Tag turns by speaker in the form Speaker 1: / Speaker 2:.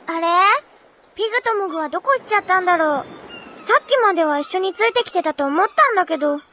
Speaker 1: あれ？ピグとモグはどこ行っちゃったんだろう。さっきまでは一緒についてきてたと思ったんだけど。